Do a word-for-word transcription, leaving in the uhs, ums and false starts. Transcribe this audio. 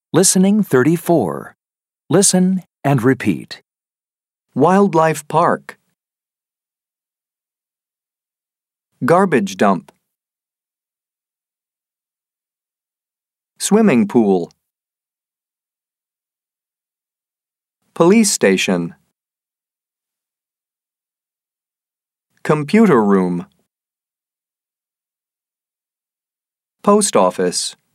Listening thirty-four. Listen and repeat. Wildlife park. Garbage dump. Swimming pool. Police station. Computer room. Post office.